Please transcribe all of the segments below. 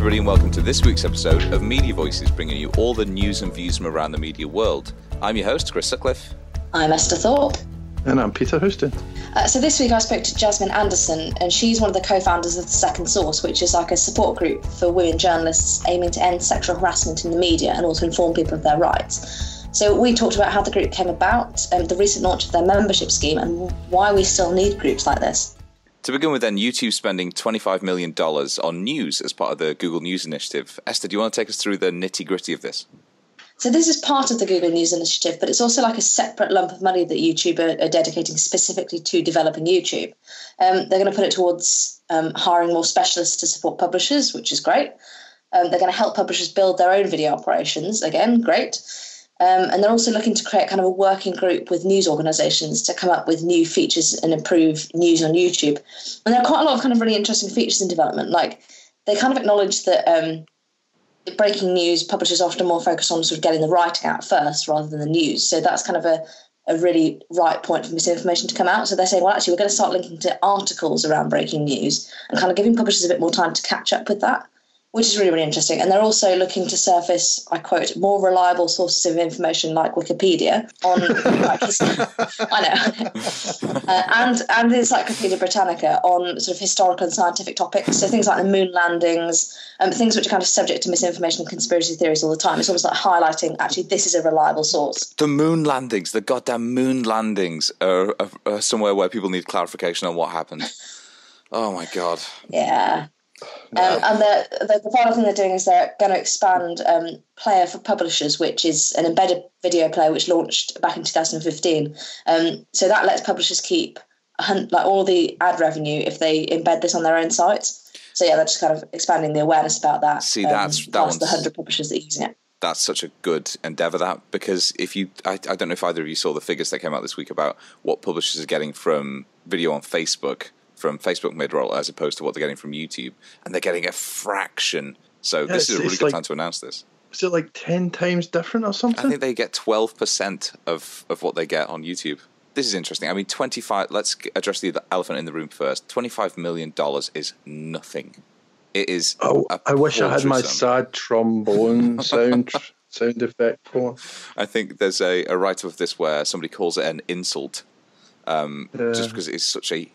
everybody, and welcome to this week's episode of Media Voices, bringing you all the news and views from around the media world. I'm your host, Chris Sutcliffe. I'm Esther Thorpe. And I'm Peter Houston. So this week I spoke to Jasmine Anderson, and she's one of the co-founders of The Second Source, which is like a support group for women journalists aiming to end sexual harassment in the media and also inform people of their rights. So we talked about how the group came about, the recent launch of their membership scheme, and why we still need groups like this. To begin with then, YouTube spending $25 million on news as part of the Google News Initiative. Esther, do you want to take us through the nitty-gritty of this? So this is part of the Google News Initiative, but it's also like a separate lump of money that YouTube are dedicating specifically to developing YouTube. They're going to put it towards hiring more specialists to support publishers, which is great. They're going to help publishers build their own video operations, again, great. And they're also looking to create kind of a working group with news organisations to come up with new features and improve news on YouTube. And there are quite a lot of kind of really interesting features in development. Like, they kind of acknowledge that breaking news publishers are often more focused on sort of getting the writing out first rather than the news. So that's kind of a really right point for misinformation to come out. So they're saying, well, actually, we're going to start linking to articles around breaking news and kind of giving publishers a bit more time to catch up with that, which is really, really interesting. And they're also looking to surface, I quote, more reliable sources of information like Wikipedia on, I know, and the Encyclopedia Britannica on sort of historical and scientific topics. So things like the moon landings, things which are kind of subject to misinformation and conspiracy theories all the time. It's almost like highlighting, actually, this is a reliable source. The moon landings, the goddamn moon landings are somewhere where people need clarification on what happened. Oh, my God. Yeah. And the final thing they're doing is they're going to expand Player for Publishers, which is an embedded video player which launched back in 2015. So that lets publishers keep like all the ad revenue if they embed this on their own sites. So yeah, they're just kind of expanding the awareness about that. See, that's the 100 publishers that are using it. That's such a good endeavour, that, because I don't know if either of you saw the figures that came out this week about what publishers are getting from video on Facebook, from Facebook mid-roll, as opposed to what they're getting from YouTube, and they're getting a fraction. So this is a really good time to announce this. Is it like 10 times different or something? I think they get 12% of what they get on YouTube. This is interesting. I mean, let's address the elephant in the room first. $25 million is nothing. It is. Oh, I wish I had my sad trombone sound effect for. I think there's a write-up of this where somebody calls it an insult, just because it's such a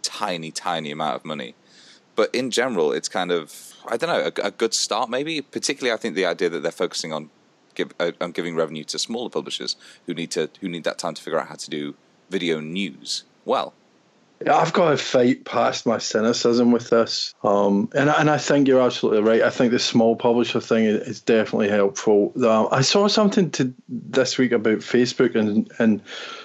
tiny amount of money. But in general, it's kind of, I don't know, a good start maybe. Particularly, I think the idea that they're focusing on giving revenue to smaller publishers who need that time to figure out how to do video news well. Yeah, I've got to fight past my cynicism with this, and I think you're absolutely right. I think the small publisher thing is definitely helpful. I saw something this week about Facebook and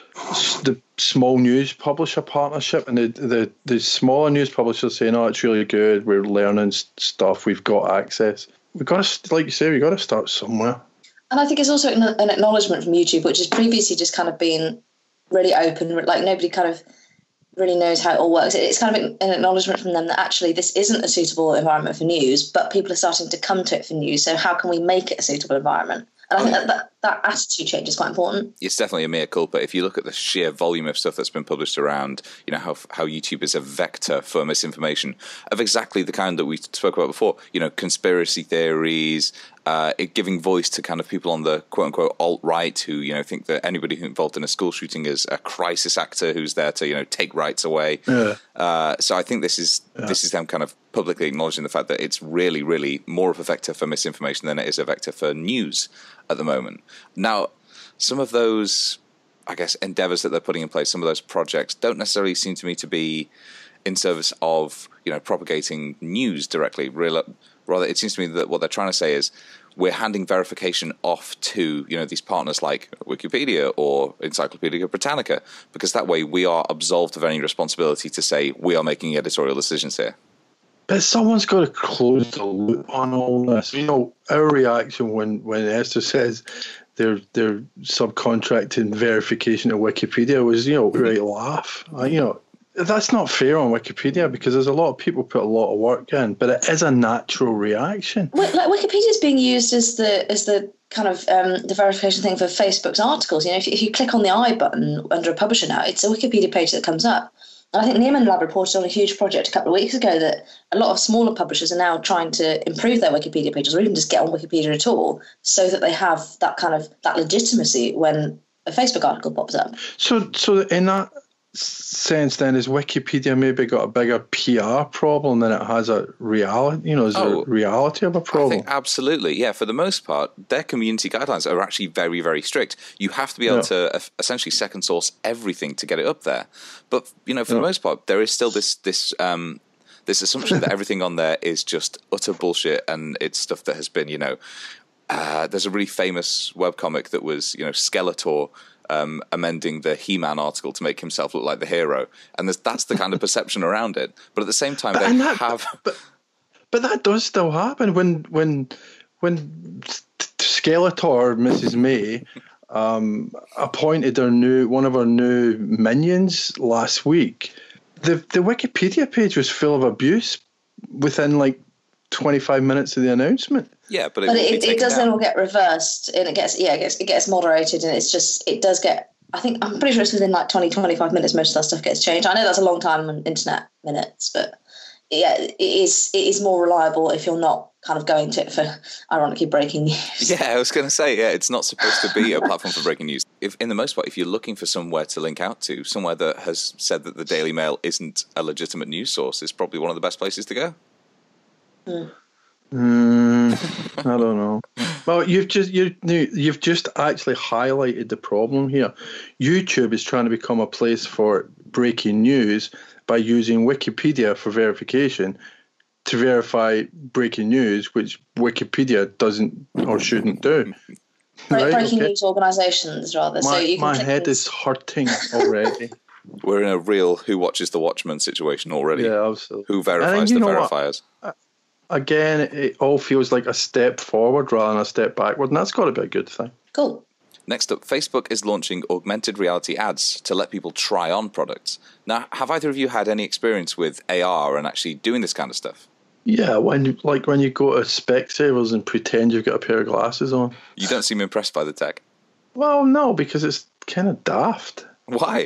the small news publisher partnership, and the smaller news publishers saying, "Oh, it's really good. We're learning stuff. We've got access." We've got to, like you say, we've got to start somewhere. And I think it's also an acknowledgement from YouTube, which has previously just kind of been really open, like nobody kind of really knows how it all works. It's kind of an acknowledgement from them that actually this isn't a suitable environment for news, but people are starting to come to it for news. So how can we make it a suitable environment? And I think that attitude change is quite important. It's definitely a mea culpa. If you look at the sheer volume of stuff that's been published around, how YouTube is a vector for misinformation of exactly the kind that we spoke about before, conspiracy theories, giving voice to kind of people on the quote-unquote alt-right who, think that anybody who's involved in a school shooting is a crisis actor who's there to, take rights away. Yeah. So I think this is them kind of publicly acknowledging the fact that it's really, really more of a vector for misinformation than it is a vector for news at the moment. Now, some of those, I guess, endeavours that they're putting in place, some of those projects don't necessarily seem to me to be in service of, propagating news directly. Rather, it seems to me that what they're trying to say is we're handing verification off to, these partners like Wikipedia or Encyclopedia Britannica, because that way we are absolved of any responsibility to say we are making editorial decisions here. But someone's got to close the loop on all this. Our reaction when Esther says they're subcontracting verification to Wikipedia was, right, laugh. That's not fair on Wikipedia because there's a lot of people put a lot of work in, but it is a natural reaction. Well, like Wikipedia is being used as the kind of the verification thing for Facebook's articles. If you click on the I button under a publisher now, it's a Wikipedia page that comes up. I think Neiman Lab reported on a huge project a couple of weeks ago that a lot of smaller publishers are now trying to improve their Wikipedia pages, or even just get on Wikipedia at all, so that they have that legitimacy when a Facebook article pops up. So in that sense, then, is Wikipedia maybe got a bigger PR problem than it has a reality? Is there a reality of a problem? I think absolutely, yeah. For the most part, their community guidelines are actually very, very strict. You have to be able to essentially second source everything to get it up there. But for the most part, there is still this assumption that everything on there is just utter bullshit, and it's stuff that has been, there's a really famous webcomic that was, Skeletor amending the He-Man article to make himself look like the hero, and that's the kind of perception around it. But at the same time, but that does still happen when Skeletor, Mrs. May, appointed one of our new minions last week. The Wikipedia page was full of abuse within 25 minutes of the announcement. Yeah, but it does then all get reversed, and it gets moderated, and it does get. I'm pretty sure it's within 20-25 minutes most of that stuff gets changed. I know that's a long time on internet minutes, but yeah, it is more reliable if you're not kind of going to it for ironically breaking news. Yeah, I was going to say, it's not supposed to be a platform for breaking news. If in the most part, if you're looking for somewhere to link out to, somewhere that has said that the Daily Mail isn't a legitimate news source, is probably one of the best places to go. I don't know. Well, you've just actually highlighted the problem here. YouTube is trying to become a place for breaking news by using Wikipedia for verification to verify breaking news, which Wikipedia doesn't or shouldn't do. Breaking news organisations, rather. My head is hurting already. We're in a real Who Watches the Watchman situation already. Yeah, absolutely. Who verifies the verifiers? Again, it all feels like a step forward rather than a step backward, and that's got to be a good thing. Cool. Next up, Facebook is launching augmented reality ads to let people try on products. Now, have either of you had any experience with AR and actually doing this kind of stuff? Yeah, when you go to Specsavers and pretend you've got a pair of glasses on. You don't seem impressed by the tech. Well, no, because it's kind of daft. Why?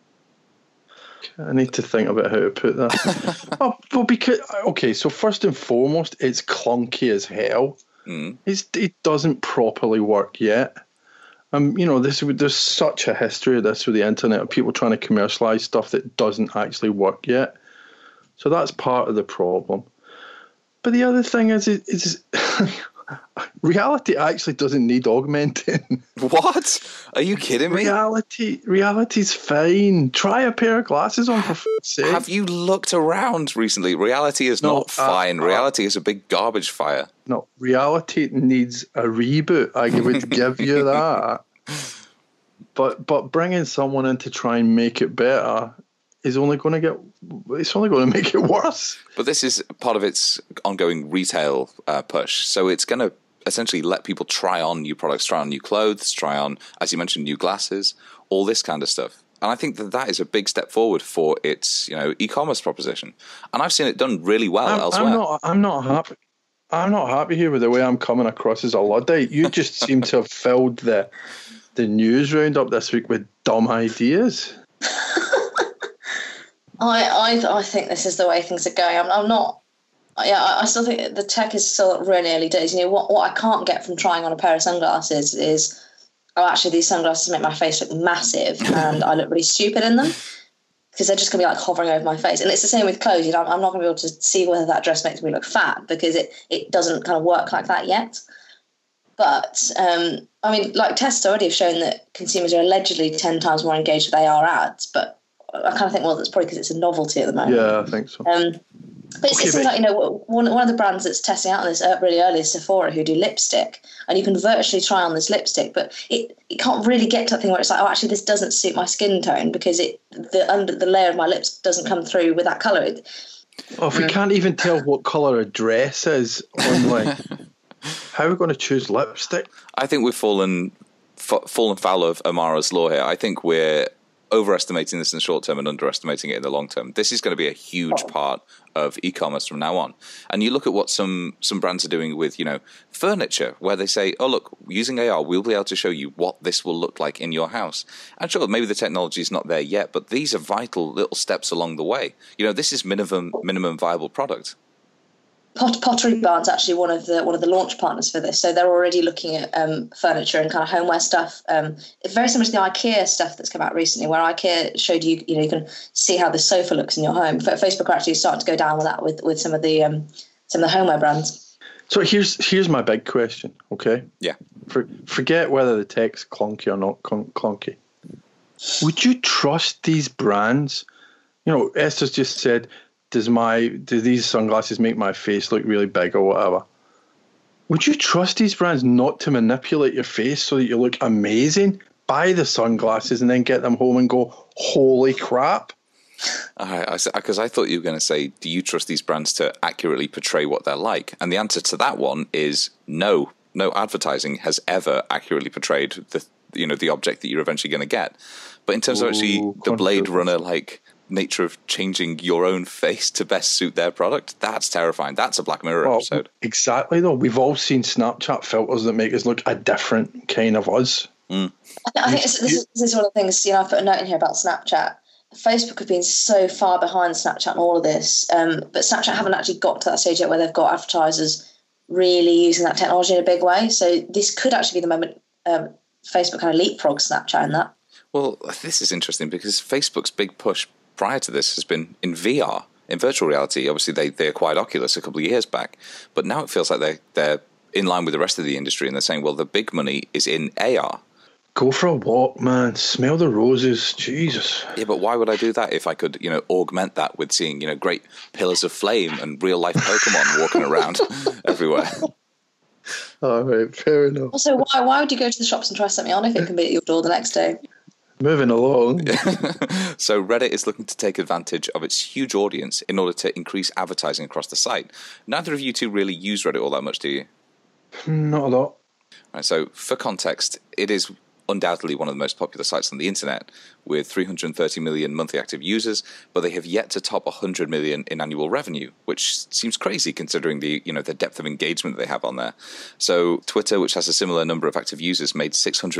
I need to think about how to put that. well, because so first and foremost, it's clunky as hell. It doesn't properly work yet. There's such a history of this with the internet of people trying to commercialize stuff that doesn't actually work yet. So that's part of the problem. But the other thing is reality actually doesn't need augmenting. What? Are you kidding me? Reality's fine. Try a pair of glasses on, for fuck's sake. Have you looked around recently? Reality is not fine. Reality is a big garbage fire. No, reality needs a reboot. I would give you that. But bringing someone in to try and make it better is only going to make it worse. But this is part of its ongoing retail push. So it's going to essentially let people try on new products, try on new clothes, try on, as you mentioned, new glasses, all this kind of stuff. And I think that is a big step forward for its e-commerce proposition. And I've seen it done really well elsewhere. I'm not happy. I'm not happy here with the way I'm coming across as a Luddite. You just seem to have filled the news round up this week with dumb ideas. I think this is the way things are going. I'm not. Yeah, I still think the tech is still really early days. What I can't get from trying on a pair of sunglasses is, actually these sunglasses make my face look massive and I look really stupid in them, because they're just going to be hovering over my face. And it's the same with clothes. I'm not going to be able to see whether that dress makes me look fat, because it doesn't kind of work like that yet. But tests already have shown that consumers are allegedly 10 times more engaged with AR ads, but I kind of think, that's probably because it's a novelty at the moment. Yeah, I think so. But it seems like, one of the brands that's testing out on this really early is Sephora, who do lipstick, and you can virtually try on this lipstick, but it can't really get to that thing where it's like, actually this doesn't suit my skin tone, because the layer of my lips doesn't come through with that colour. If we can't even tell what colour a dress is online, how are we going to choose lipstick? I think we've fallen foul of Amara's law here. I think we're overestimating this in the short term and underestimating it in the long term. This is going to be a huge part of e-commerce from now on. And you look at what some brands are doing with, furniture, where they say, oh, look, using AR, we'll be able to show you what this will look like in your house. And sure, maybe the technology is not there yet, but these are vital little steps along the way. This is minimum viable product. Pottery Barn's actually one of the launch partners for this, so they're already looking at furniture and kind of homeware stuff. It's very similar to the IKEA stuff that's come out recently, where IKEA showed you can see how the sofa looks in your home. Facebook are actually starting to go down with that with some of the homeware brands. So here's my big question. Okay. Yeah. Forget whether the tech's clunky or not clunky. Would you trust these brands? Esther's just said, do these sunglasses make my face look really big or whatever? Would you trust these brands not to manipulate your face so that you look amazing? Buy the sunglasses and then get them home and go, holy crap. Because I thought you were going to say, do you trust these brands to accurately portray what they're like? And the answer to that one is no. No advertising has ever accurately portrayed the object that you're eventually going to get. But in terms of actually the Blade Runner nature of changing your own face to best suit their product, that's terrifying. That's a Black Mirror episode. Exactly, though. We've all seen Snapchat filters that make us look a different kind of us. I think this is one of the things, I put a note in here about Snapchat. Facebook have been so far behind Snapchat and all of this, but Snapchat haven't actually got to that stage yet where they've got advertisers really using that technology in a big way. So this could actually be the moment Facebook kind of leapfrogs Snapchat in that. Well, this is interesting because Facebook's big push prior to this has been in VR, in virtual reality. Obviously, they acquired Oculus a couple of years back, but now it feels like they're in line with the rest of the industry, and they're saying, well, the big money is in AR. Go for a walk, man. Smell the roses. Jesus. Yeah, but why would I do that if I could, augment that with seeing, great pillars of flame and real-life Pokemon walking around everywhere? All right, fair enough. Also, why would you go to the shops and try something on if it can be at your door the next day? Moving along. So Reddit is looking to take advantage of its huge audience in order to increase advertising across the site. Neither of you two really use Reddit all that much, do you? Not a lot. Right, so for context, it is undoubtedly one of the most popular sites on the internet, with 330 million monthly active users, but they have yet to top 100 million in annual revenue, which seems crazy considering the depth of engagement that they have on there. So Twitter, which has a similar number of active users, made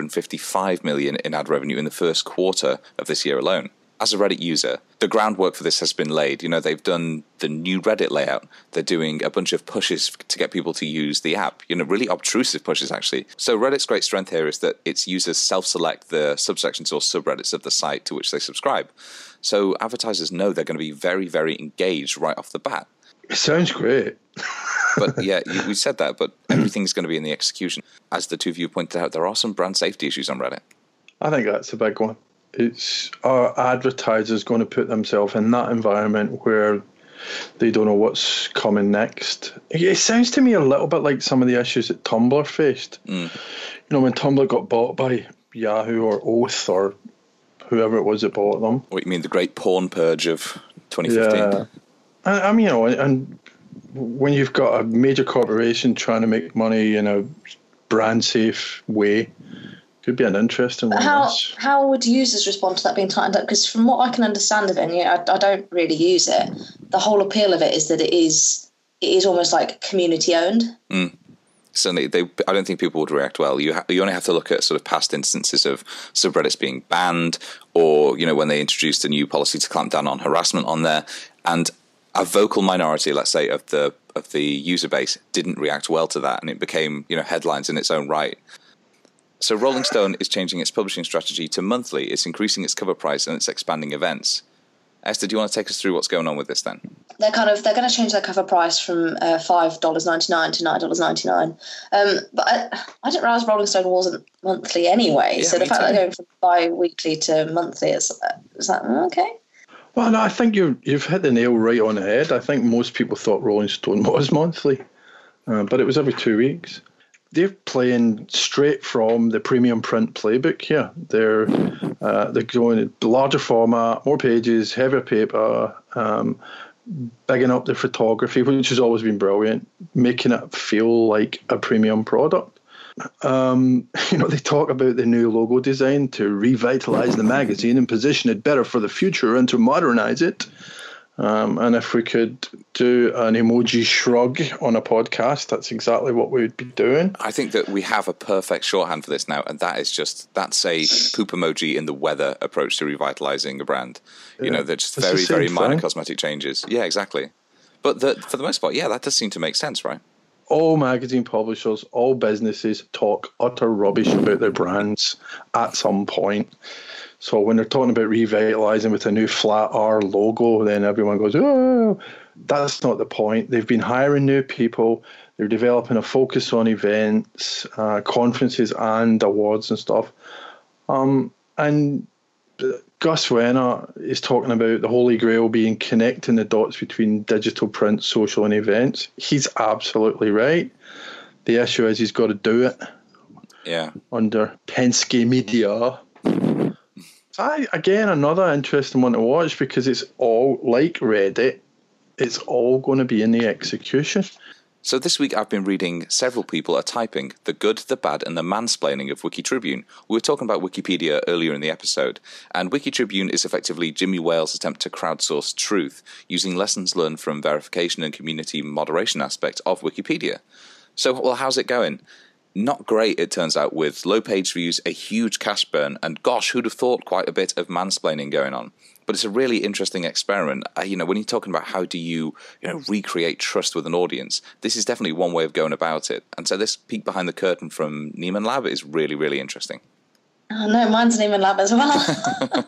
655 million in ad revenue in the first quarter of this year alone. As a Reddit user, the groundwork for this has been laid. They've done the new Reddit layout. They're doing a bunch of pushes to get people to use the app. Really obtrusive pushes, actually. So Reddit's great strength here is that its users self-select the subsections or subreddits of the site to which they subscribe. So advertisers know they're going to be very, very engaged right off the bat. It sounds great. But yeah, we said that, but everything's going to be in the execution. As the two of you pointed out, there are some brand safety issues on Reddit. I think that's a big one. It's our advertisers going to put themselves in that environment where they don't know what's coming next. It sounds to me a little bit like some of the issues that Tumblr faced. When Tumblr got bought by Yahoo or Oath or whoever it was that bought them. What, you mean the great porn purge of 2015? Yeah. I mean, and when you've got a major corporation trying to make money in a brand safe way, could be an interesting one. How would users respond to that being tightened up? Because from what I can understand of it, and I don't really use it, the whole appeal of it is that it is almost like community owned. Certainly, I don't think people would react well. You only have to look at sort of past instances of subreddits being banned, or when they introduced a new policy to clamp down on harassment on there, and a vocal minority, let's say, of the user base didn't react well to that, and it became headlines in its own right. So Rolling Stone is changing its publishing strategy to monthly. It's increasing its cover price and it's expanding events. Esther, do you want to take us through what's going on with this then? They're going to change their cover price from $5.99 to $9.99. But I didn't realise Rolling Stone wasn't monthly anyway. Yeah, so the fact that they're going from bi-weekly to monthly is that okay? Well, no, I think you've hit the nail right on the head. I think most people thought Rolling Stone was monthly, but it was every 2 weeks. They're playing straight from the premium print playbook here. They're going larger format, more pages, heavier paper, bigging up the photography, which has always been brilliant, making it feel like a premium product. They talk about the new logo design to revitalize the magazine and position it better for the future and to modernize it. And if we could do an emoji shrug on a podcast, that's exactly what we would be doing. I think that we have a perfect shorthand for this now, and that's a poop emoji in the weather approach to revitalizing a brand. They're just very, very minor cosmetic changes. Yeah, exactly. But for the most part, yeah, that does seem to make sense, right? All magazine publishers, all businesses talk utter rubbish about their brands at some point. So when they're talking about revitalizing with a new flat R logo, then everyone goes, oh, that's not the point. They've been hiring new people. They're developing a focus on events, conferences and awards and stuff. And Gus Wenner is talking about the Holy Grail being connecting the dots between digital, print, social and events. He's absolutely right. The issue is he's got to do it. Yeah. Under Penske Media. Again, another interesting one to watch because it's all like Reddit. It's all going to be in the execution. So this week I've been reading several people are typing the good, the bad, and the mansplaining of Wikitribune. We were talking about Wikipedia earlier in the episode, and Wikitribune is effectively Jimmy Wales' attempt to crowdsource truth, using lessons learned from verification and community moderation aspects of Wikipedia. So, well, how's it going? Not great, it turns out, with low page views, a huge cash burn, and gosh, who'd have thought quite a bit of mansplaining going on. But it's a really interesting experiment. When you're talking about how do you recreate trust with an audience, this is definitely one way of going about it. And so this peek behind the curtain from Nieman Lab is really, really interesting. Oh, no, mine's Nieman Lab as well.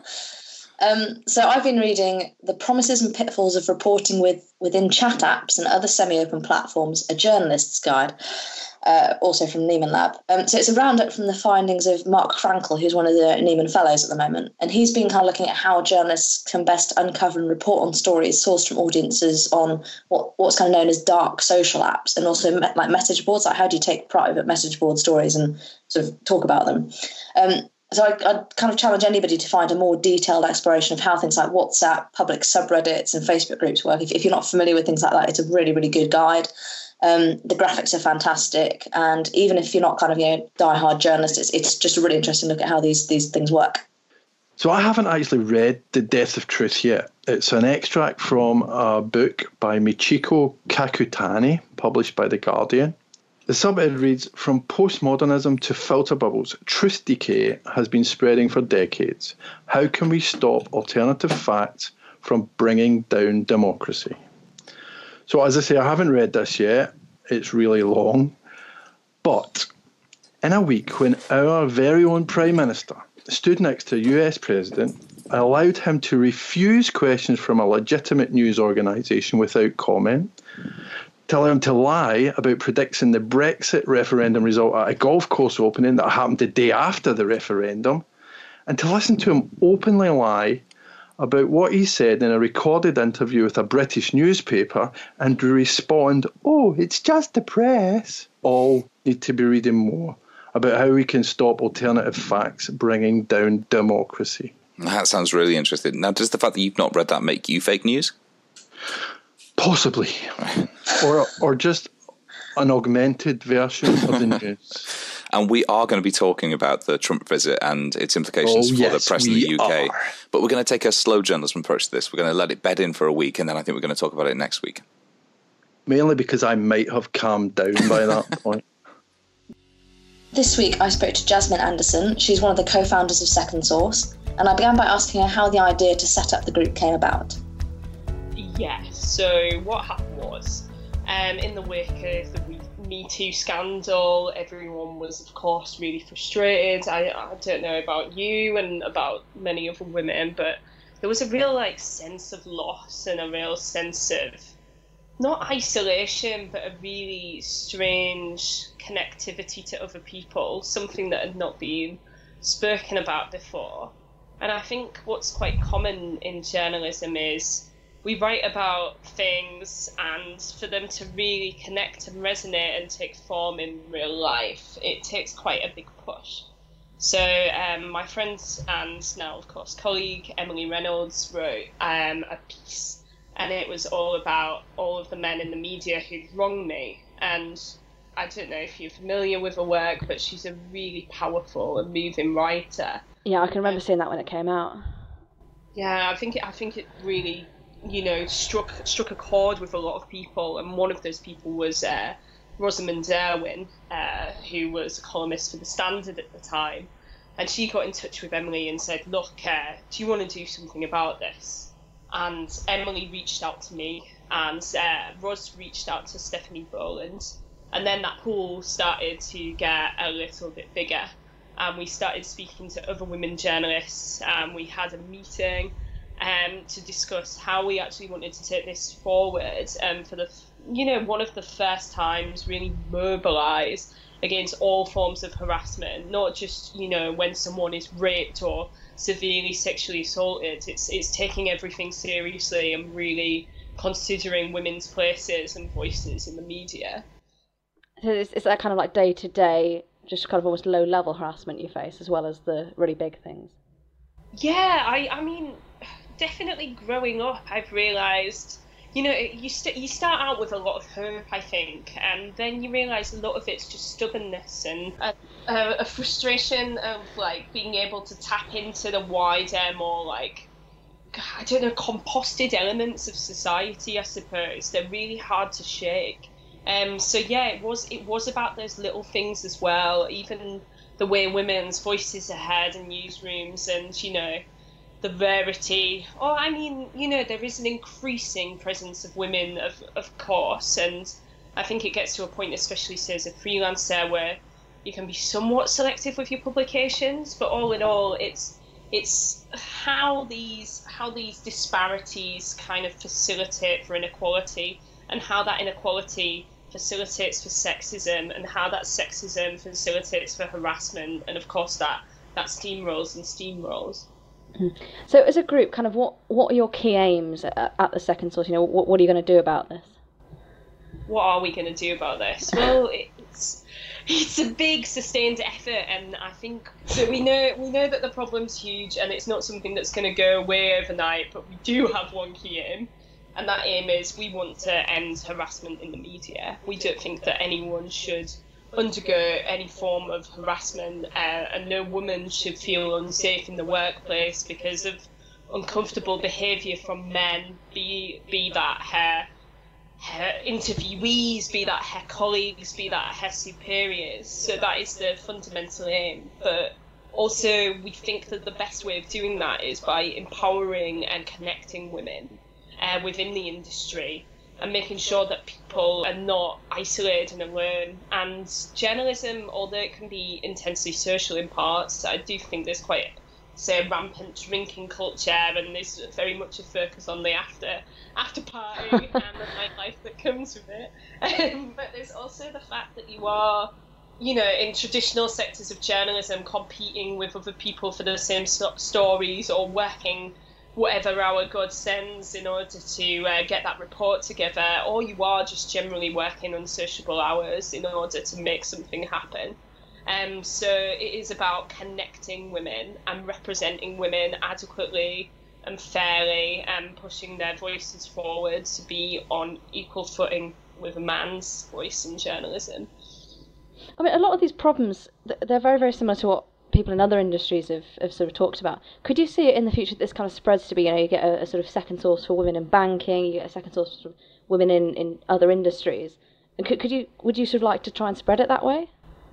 So I've been reading The Promises and Pitfalls of Reporting within Chat Apps and Other Semi-Open Platforms, a Journalist's Guide. Also from Nieman Lab. So it's a roundup from the findings of Mark Frankel, who's one of the Nieman Fellows at the moment. And he's been kind of looking at how journalists can best uncover and report on stories sourced from audiences on what's kind of known as dark social apps, and also like message boards. Like, how do you take private message board stories and sort of talk about them? So I'd kind of challenge anybody to find a more detailed exploration of how things like WhatsApp, public subreddits and Facebook groups work. If you're not familiar with things like that, it's a really, really good guide. The graphics are fantastic, and even if you're not kind of die-hard journalist, it's just a really interesting look at how these things work. So I haven't actually read The Death of Truth yet. It's an extract from a book by Michiko Kakutani, published by The Guardian. The subhead reads, "From postmodernism to filter bubbles, truth decay has been spreading for decades. How can we stop alternative facts from bringing down democracy?" So as I say, I haven't read this yet. It's really long. But in a week when our very own Prime Minister stood next to a US President, allowed him to refuse questions from a legitimate news organisation without comment, to allow him to lie about predicting the Brexit referendum result at a golf course opening that happened the day after the referendum, and to listen to him openly lie about what he said in a recorded interview with a British newspaper and respond, "Oh, it's just the press," all need to be reading more about how we can stop alternative facts bringing down democracy. That sounds really interesting. Now, does the fact that you've not read that make you fake news? Possibly. or just an augmented version of the news. And we are going to be talking about the Trump visit and its implications for the press in the UK. But we're going to take a slow journalism approach to this. We're going to let it bed in for a week, and then I think we're going to talk about it next week. Mainly because I might have calmed down by that point. This week I spoke to Jasmine Anderson. She's one of the co-founders of Second Source, and I began by asking her how the idea to set up the group came about. Yes, so what happened was, in the wake of the Me Too scandal, everyone was, of course, really frustrated. I don't know about you and about many other women, but there was a real sense of loss and a real sense of, not isolation, but a really strange connectivity to other people, something that had not been spoken about before. And I think what's quite common in journalism is we write about things, and for them to really connect and resonate and take form in real life, it takes quite a big push. So my friend and now, of course, colleague Emily Reynolds wrote a piece, and it was all about all of the men in the media who'd wronged me. And I don't know if you're familiar with her work, but she's a really powerful and moving writer. Yeah, I can remember seeing that when it came out. Yeah, I think it really, struck a chord with a lot of people, and one of those people was Rosamund Irwin, who was a columnist for The Standard at the time, and she got in touch with Emily and said, "Look, do you want to do something about this?" And Emily reached out to me, and Ros reached out to Stephanie Boland, and then that pool started to get a little bit bigger. And we started speaking to other women journalists, and we had a meeting to discuss how we actually wanted to take this forward, for the, one of the first times really mobilise against all forms of harassment, not just, when someone is raped or severely sexually assaulted. It's taking everything seriously and really considering women's places and voices in the media. So it's that kind of like day-to-day, just kind of almost low-level harassment you face, as well as the really big things. Yeah, I mean, definitely growing up, I've realised, you start out with a lot of hope, I think, and then you realise a lot of it's just stubbornness and a frustration of, like, being able to tap into the wider, more, like, I don't know, composted elements of society, I suppose. They're really hard to shake. So yeah, it was about those little things as well, even the way women's voices are heard in newsrooms, and, the rarity, there is an increasing presence of women, of course, and I think it gets to a point, especially say as a freelancer, where you can be somewhat selective with your publications, but all in all, it's how these disparities kind of facilitate for inequality, and how that inequality facilitates for sexism, and how that sexism facilitates for harassment, and of course that steamrolls. So as a group, kind of what are your key aims at the Second Source? What are you going to do about this? What are we going to do about this? Well, it's a big sustained effort, and I think so. We know that the problem's huge, and it's not something that's going to go away overnight. But we do have one key aim, and that aim is we want to end harassment in the media. We don't think that anyone should undergo any form of harassment, and no woman should feel unsafe in the workplace because of uncomfortable behaviour from men, be that her interviewees, be that her colleagues, be that her superiors. So that is the fundamental aim. But also we think that the best way of doing that is by empowering and connecting women within the industry, and making sure that people are not isolated and alone. And journalism, although it can be intensely social in parts, I do think there's quite, say, a rampant drinking culture, and there's very much a focus on the after party and the nightlife that comes with it. But there's also the fact that you are, in traditional sectors of journalism, competing with other people for the same stories, or working whatever hour God sends in order to get that report together, or you are just generally working unsociable hours in order to make something happen. So it is about connecting women and representing women adequately and fairly, and pushing their voices forward to be on equal footing with a man's voice in journalism. I mean, a lot of these problems, they're very, very similar to what people in other industries have sort of talked about. Could you see it in the future that this kind of spreads to be, you get a sort of second source for women in banking, you get a second source for women in other industries? And would you sort of like to try and spread it that way?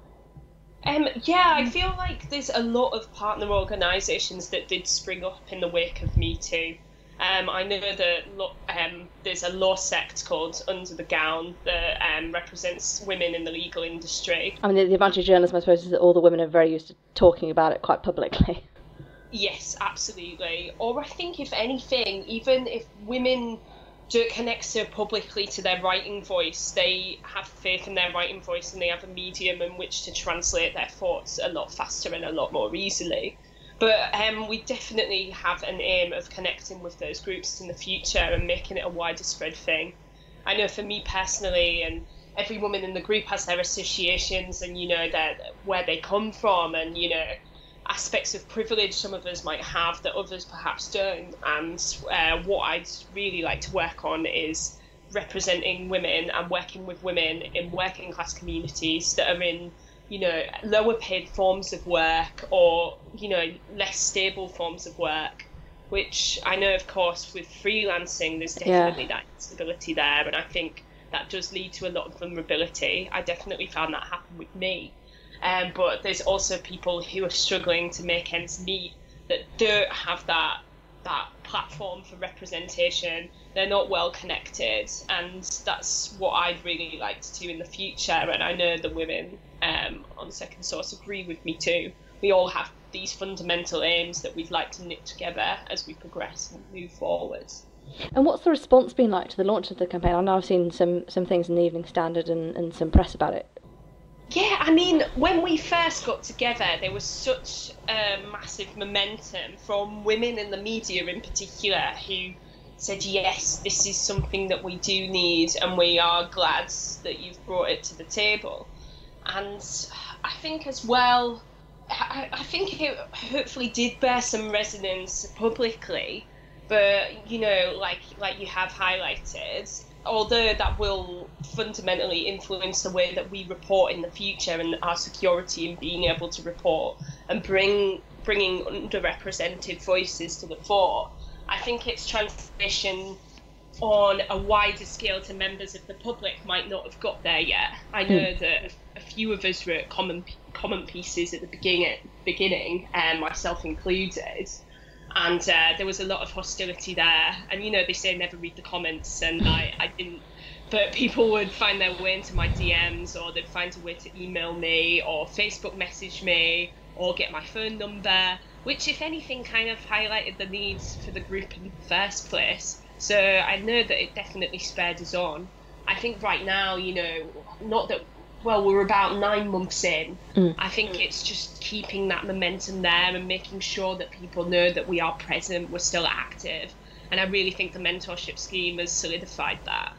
Yeah, I feel like there's a lot of partner organisations that did spring up in the wake of Me Too. I know that there's a law sect called Under the Gown that represents women in the legal industry. I mean, the advantage of journalism, I suppose, is that all the women are very used to talking about it quite publicly. Yes, absolutely. Or I think, if anything, even if women don't connect so publicly to their writing voice, they have faith in their writing voice, and they have a medium in which to translate their thoughts a lot faster and a lot more easily. But we definitely have an aim of connecting with those groups in the future and making it a wider spread thing. I know for me personally, and every woman in the group has their associations, and where they come from, and aspects of privilege some of us might have that others perhaps don't. And what I'd really like to work on is representing women and working with women in working class communities that are in, lower paid forms of work or, less stable forms of work, which I know, of course, with freelancing, there's definitely that instability there. And I think that does lead to a lot of vulnerability. I definitely found that happen with me. But there's also people who are struggling to make ends meet that don't have that platform for representation. They're not well connected, and that's what I'd really like to do in the future. And I know the women on Second Source agree with me too. We all have these fundamental aims that we'd like to knit together as we progress and move forward. And what's the response been like to the launch of the campaign? I know I've seen some things in the Evening Standard and some press about it. Yeah, I mean, when we first got together, there was such massive momentum from women in the media in particular who said, yes, this is something that we do need, and we are glad that you've brought it to the table. And I think as well, I think it hopefully did bear some resonance publicly, but, like you have highlighted, although that will fundamentally influence the way that we report in the future and our security in being able to report and bringing underrepresented voices to the fore, I think its transmission on a wider scale to members of the public might not have got there yet. I know that a few of us wrote comment pieces at the beginning, myself included, and there was a lot of hostility there. And they say never read the comments, and I didn't, but people would find their way into my DMs, or they'd find a way to email me or Facebook message me or get my phone number, which if anything kind of highlighted the needs for the group in the first place. So I know that it definitely spurred us on. I think right now, not that, well, we're about 9 months in. I think it's just keeping that momentum there and making sure that people know that we are present, we're still active. And I really think the mentorship scheme has solidified that.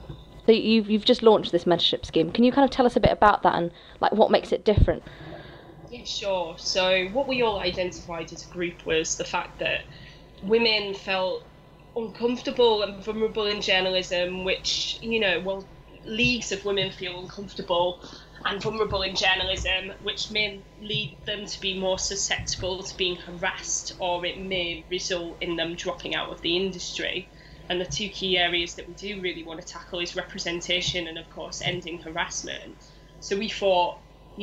So you've just launched this mentorship scheme. Can you kind of tell us a bit about that and what makes it different? Yeah, sure. So what we all identified as a group was the fact that women felt uncomfortable and vulnerable in journalism, which, leagues of women feel uncomfortable and vulnerable in journalism, which may lead them to be more susceptible to being harassed, or it may result in them dropping out of the industry. And the two key areas that we do really want to tackle is representation and, of course, ending harassment. So we thought,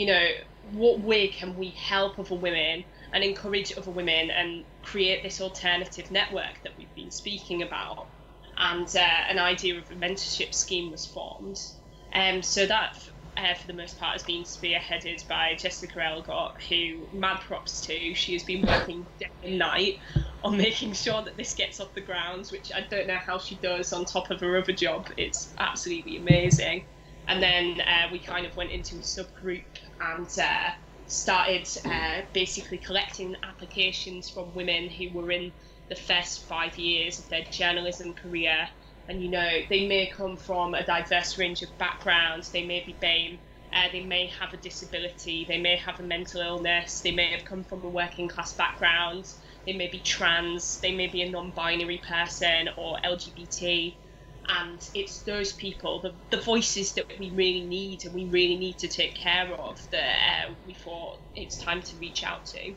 what way can we help other women and encourage other women and create this alternative network that we've been speaking about? And an idea of a mentorship scheme was formed. So that, for the most part, has been spearheaded by Jessica Elgott, who, mad props to, she has been working day and night on making sure that this gets off the ground, which I don't know how she does on top of her other job. It's absolutely amazing. And then we kind of went into a subgroup and started basically collecting applications from women who were in the first 5 years of their journalism career. And, they may come from a diverse range of backgrounds. They may be BAME, they may have a disability, they may have a mental illness, they may have come from a working class background, they may be trans, they may be a non-binary person or LGBT. And it's those people, the voices that we really need and we really need to take care of, that we thought it's time to reach out to.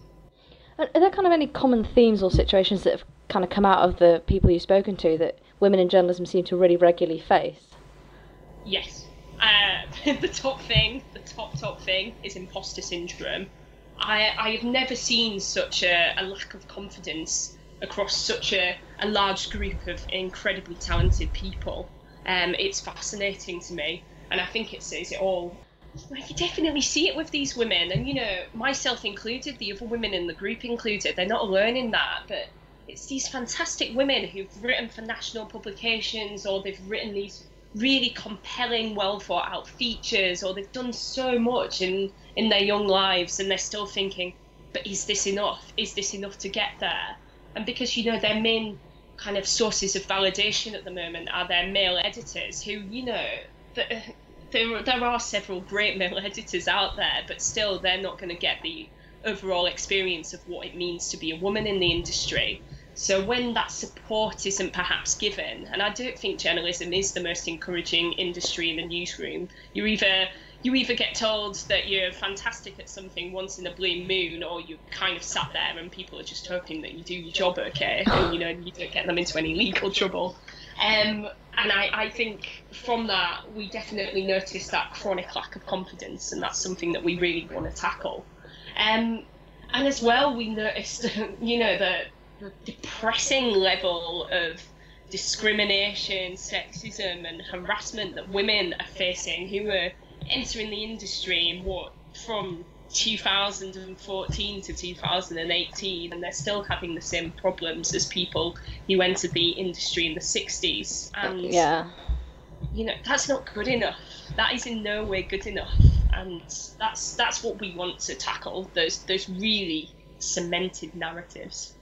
Are there kind of any common themes or situations that have kind of come out of the people you've spoken to that women in journalism seem to really regularly face? Yes. The top thing is imposter syndrome. I have never seen such a lack of confidence across such a large group of incredibly talented people. It's fascinating to me, and I think it says it all. You definitely see it with these women, and myself included, the other women in the group included, they're not alone in that, but it's these fantastic women who've written for national publications, or they've written these really compelling, well thought out features, or they've done so much in their young lives, and they're still thinking, but is this enough? Is this enough to get there? And because, their main kind of sources of validation at the moment are their male editors who, there are several great male editors out there, but still they're not going to get the overall experience of what it means to be a woman in the industry. So when that support isn't perhaps given, and I don't think journalism is the most encouraging industry in the newsroom, you either get told that you're fantastic at something once in a blue moon, or you kind of sat there and people are just hoping that you do your job okay, and you don't get them into any legal trouble. And I think from that, we definitely noticed that chronic lack of confidence, and that's something that we really want to tackle. And as well, we noticed, the depressing level of discrimination, sexism, and harassment that women are facing who are entering the industry from 2014 to 2018, and they're still having the same problems as people who entered the industry in the 60s. And that's not good enough. That is in no way good enough, and that's what we want to tackle, those really cemented narratives.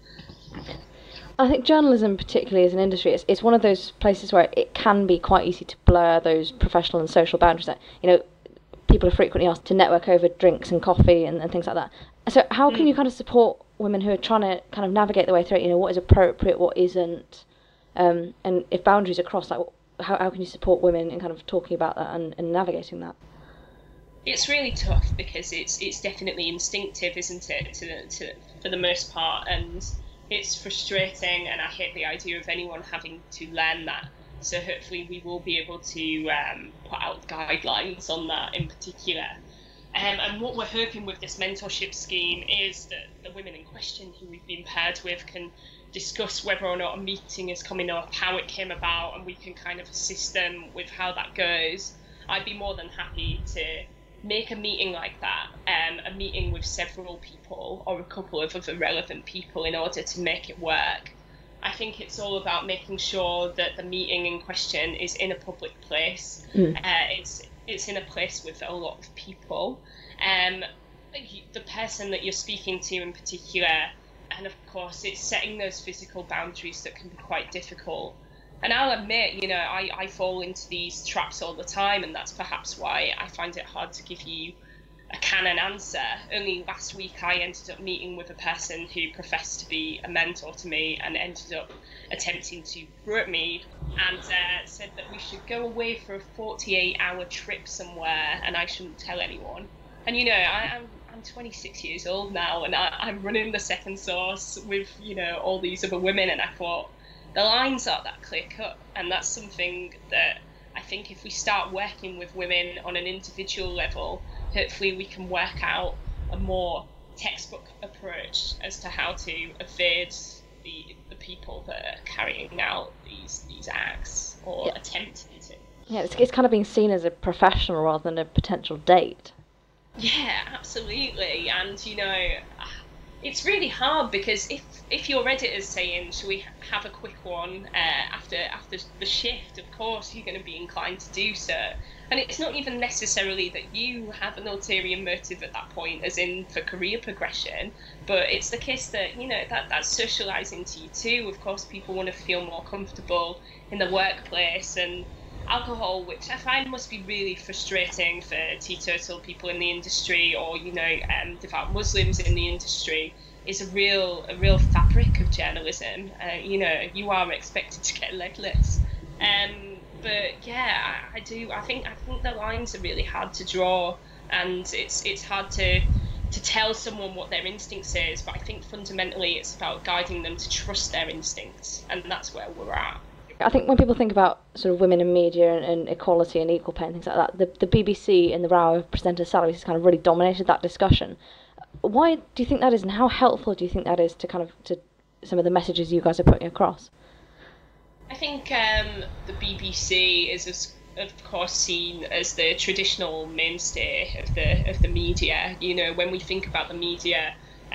I think journalism, particularly as an industry, it's one of those places where it can be quite easy to blur those professional and social boundaries. That, people are frequently asked to network over drinks and coffee and things like that. So how can you kind of support women who are trying to kind of navigate their way through it? What is appropriate, what isn't, and if boundaries are crossed, like how can you support women in kind of talking about that and navigating that? It's really tough because it's definitely instinctive, isn't it, for the most part, and it's frustrating, and I hate the idea of anyone having to learn that. So hopefully we will be able to put out guidelines on that in particular. And what we're hoping with this mentorship scheme is that the women in question who we've been paired with can discuss whether or not a meeting is coming up, how it came about, and we can kind of assist them with how that goes. I'd be more than happy to make a meeting like that, a meeting with several people or a couple of other relevant people in order to make it work. I think it's all about making sure that the meeting in question is in a public place. It's in a place with a lot of people. The person that you're speaking to in particular, and of course it's setting those physical boundaries that can be quite difficult. And I'll admit, I fall into these traps all the time, and that's perhaps why I find it hard to give you a canon answer. Only last week I ended up meeting with a person who professed to be a mentor to me and ended up attempting to grope me and said that we should go away for a 48-hour trip somewhere and I shouldn't tell anyone. And I'm 26 years old now, and I'm running the Second Source with all these other women, and I thought the lines aren't that clear cut, and that's something that I think if we start working with women on an individual level, hopefully we can work out a more textbook approach as to how to evade the people that are carrying out these acts or attempting to. Yeah, it's kind of being seen as a professional rather than a potential date. Yeah, absolutely. And it's really hard because if your editor's saying, "Shall we have a quick one after the shift?" Of course, you're going to be inclined to do so. And it's not even necessarily that you have an ulterior motive at that point, as in for career progression, but it's the case that that's socialising to you too. Of course, people want to feel more comfortable in the workplace, and alcohol, which I find must be really frustrating for teetotal people in the industry, or devout Muslims in the industry, is a real fabric of journalism. You are expected to get legless. But yeah, I think the lines are really hard to draw, and it's hard to tell someone what their instinct says. But I think fundamentally it's about guiding them to trust their instincts, and that's where we're at. I think when people think about sort of women in media and equality and equal pay and things like that, the BBC and the row of presenter salaries has kind of really dominated that discussion. Why do you think that is, and how helpful do you think that is to some of the messages you guys are putting across? I think the BBC is, of course, seen as the traditional mainstay of the media. When we think about the media,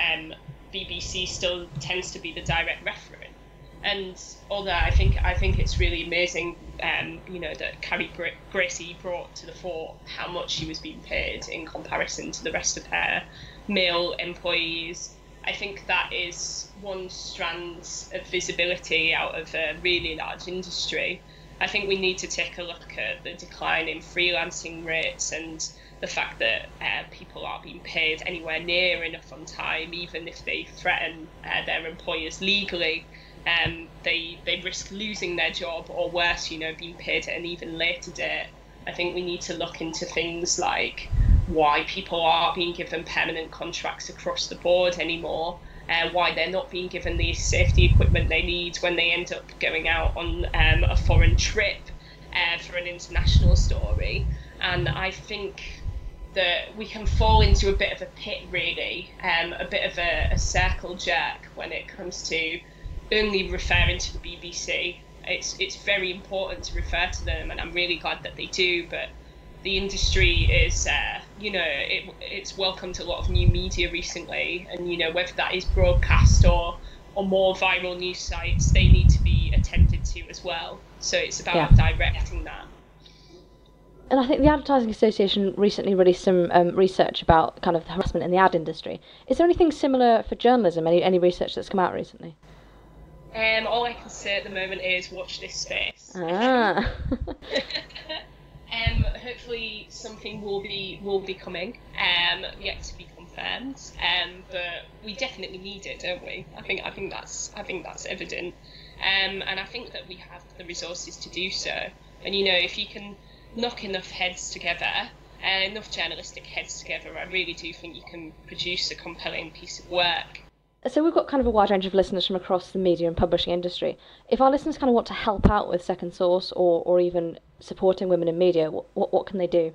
BBC still tends to be the direct reference. And although I think it's really amazing, that Carrie Gracie brought to the fore how much she was being paid in comparison to the rest of her male employees. I think that is one strand of visibility out of a really large industry. I think we need to take a look at the decline in freelancing rates and the fact that people aren't being paid anywhere near enough on time, even if they threaten their employers legally. they risk losing their job, or worse, being paid at an even later date. I think we need to look into things like why people are being given permanent contracts across the board anymore, why they're not being given the safety equipment they need when they end up going out on a foreign trip for an international story. And I think that we can fall into a bit of a pit, really, a bit of a circle jerk when it comes to only referring to the BBC. It's very important to refer to them, and I'm really glad that they do, but the industry is, it's welcomed a lot of new media recently, and, whether that is broadcast or more viral news sites, they need to be attended to as well. So it's about directing that. And I think the Advertising Association recently released some research about kind of the harassment in the ad industry. Is there anything similar for journalism? Any research that's come out recently? All I can say at the moment is watch this space. Hopefully something will be coming, yet to be confirmed. But we definitely need it, don't we? I think that's evident. And I think that we have the resources to do so. And if you can knock enough heads together, enough journalistic heads together, I really do think you can produce a compelling piece of work. So we've got kind of a wide range of listeners from across the media and publishing industry. If our listeners kind of want to help out with Second Source or even supporting women in media, what can they do?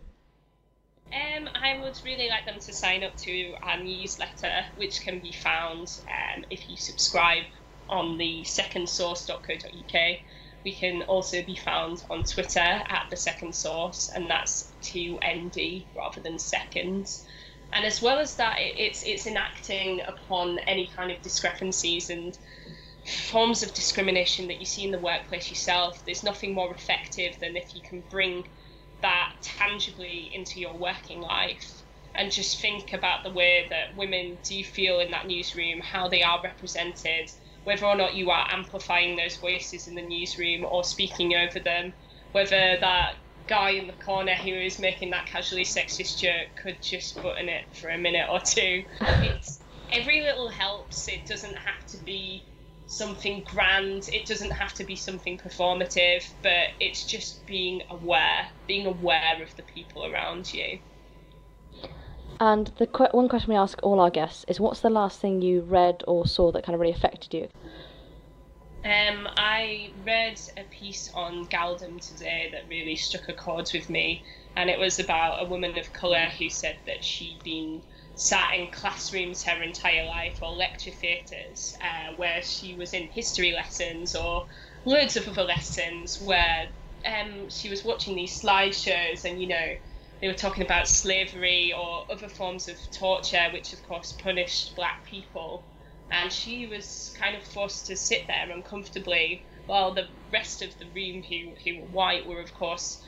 I would really like them to sign up to our newsletter, which can be found if you subscribe on the secondsource.co.uk. We can also be found on Twitter at The Second Source, and that's 2ND rather than seconds. And as well as that, it's enacting upon any kind of discrepancies and forms of discrimination that you see in the workplace yourself. There's nothing more effective than if you can bring that tangibly into your working life and just think about the way that women do feel in that newsroom, how they are represented, whether or not you are amplifying those voices in the newsroom or speaking over them, whether that guy in the corner who is making that casually sexist joke could just button it for a minute or two. Every little helps. It doesn't have to be something grand, it doesn't have to be something performative, but it's just being aware of the people around you. And the one question we ask all our guests is, what's the last thing you read or saw that kind of really affected you? I read a piece on Galdem today that really struck a chord with me, and it was about a woman of colour who said that she'd been sat in classrooms her entire life, or lecture theatres, where she was in history lessons or loads of other lessons where she was watching these slideshows and, they were talking about slavery or other forms of torture, which of course punished black people. And she was kind of forced to sit there uncomfortably while the rest of the room who were white were, of course,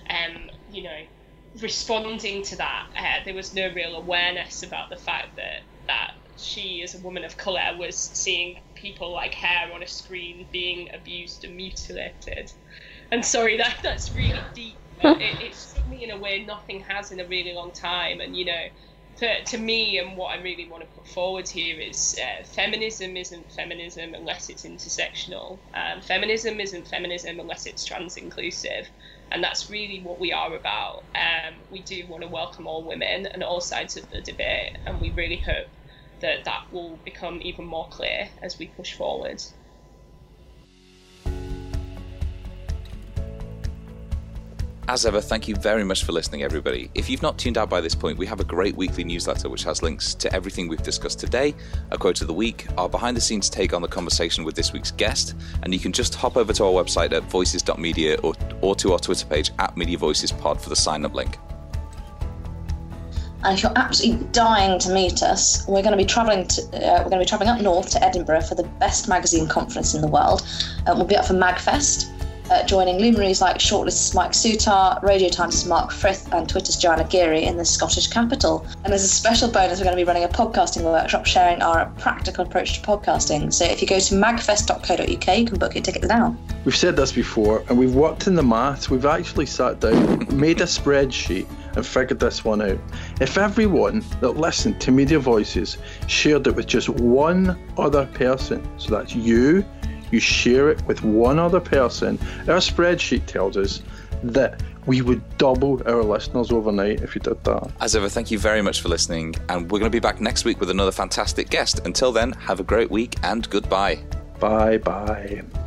responding to that. There was no real awareness about the fact that she, as a woman of colour, was seeing people like her on a screen being abused and mutilated. And sorry, that's really deep. It struck me in a way nothing has in a really long time. And, to me, and what I really want to put forward here is feminism isn't feminism unless it's intersectional. Feminism isn't feminism unless it's trans-inclusive. And that's really what we are about. We do want to welcome all women and all sides of the debate, and we really hope that will become even more clear as we push forward. As ever, thank you very much for listening, everybody. If you've not tuned out by this point, we have a great weekly newsletter which has links to everything we've discussed today, a quote of the week, our behind-the-scenes take on the conversation with this week's guest, and you can just hop over to our website at voices.media or to our Twitter page at MediaVoicesPod for the sign-up link. And if you're absolutely dying to meet us, we're going to be travelling up north to Edinburgh for the best magazine conference in the world. We'll be up for MagFest. Joining luminaries like Shortlist's Mike Soutar, Radio Times' Mark Frith and Twitter's Joanna Geary in the Scottish capital. And as a special bonus, we're going to be running a podcasting workshop sharing our practical approach to podcasting. So if you go to magfest.co.uk, you can book your tickets now. We've said this before, and we've worked in the maths. We've actually sat down, made a spreadsheet, and figured this one out. If everyone that listened to Media Voices shared it with just one other person, so that's you, you share it with one other person, our spreadsheet tells us that we would double our listeners overnight if you did that. As ever, thank you very much for listening, and we're going to be back next week with another fantastic guest. Until then, have a great week and goodbye. Bye-bye.